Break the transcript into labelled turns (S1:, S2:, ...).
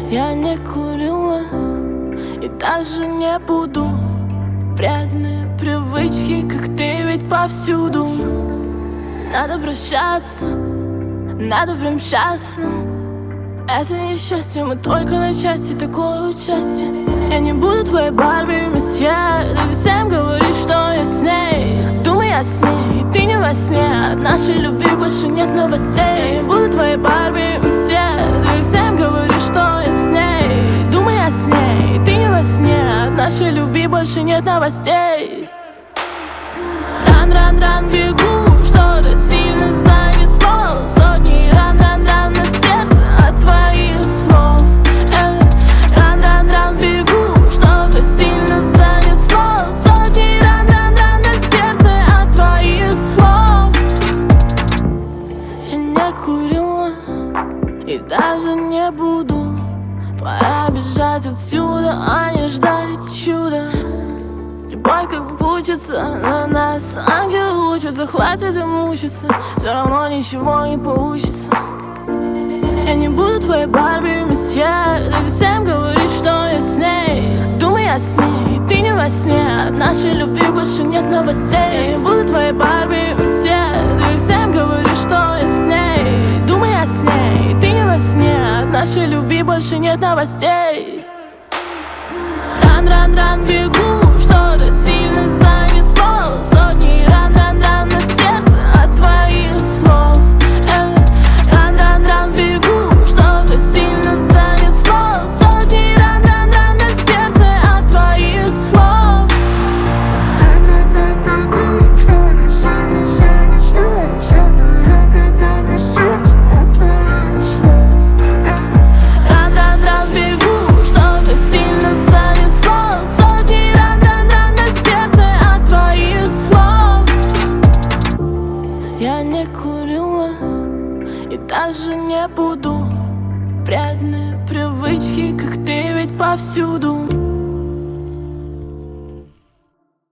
S1: Я не курила и даже не буду. Вредные привычки, как ты, ведь повсюду. Надо прощаться, надо прям сейчас. Это несчастье, мы только на части такого счастья. Я не буду твоей Барби, месье. Ты всем говоришь, что я с ней. Думаю, я с ней, ты не во сне. От нашей любви больше нет новостей. Я не буду твоей Барби, месье. Ты всем говоришь, что я с ней. Думаю, я с ней, ты не во сне. От нашей любви больше нет новостей. Ран, ран, ран, бегу, что-то сильно занесло. Сотни ран, ран, ран на сердце от твоих слов. Ран, ран, ран, бегу, что-то сильно занесло. Сотни ран, ран, ран на сердце от твоих слов. Я не курила и даже не буду. Пора бежать отсюда, а не ждать чуда. Любовь как учится, на нас ангел учится. Хватит и мучиться, все равно ничего не получится. Я не буду твоей Барби, месье. Ты всем говоришь, что я с ней. Думаю, я с ней, ты не во сне. От нашей любви больше нет новостей. Я не буду твоей Барби, месье. Ты всем говоришь, что я с ней. Думаю, я с ней, ты не во сне. От нашей любви больше нет новостей. Ран, ран, ран, бегу, что-то сильно занесло. Сотни ран, ран, ран на сердце от твоих слов. Ран, ран, ран, бегу, что-то сильно занесло. Сотни ран, ран, ран на сердце от твоих слов.
S2: Ран, ран, ран, бегу, что-то сильно занесло. Сотни ран, ран, ран на сердце от твоих слов.
S1: Ран, ран, ран, бегу, что-то сильно занесло. Сотни ран, ран, ран на сердце от твоих слов. Я не курила и даже не буду. Вредные привычки, как ты, ведь повсюду.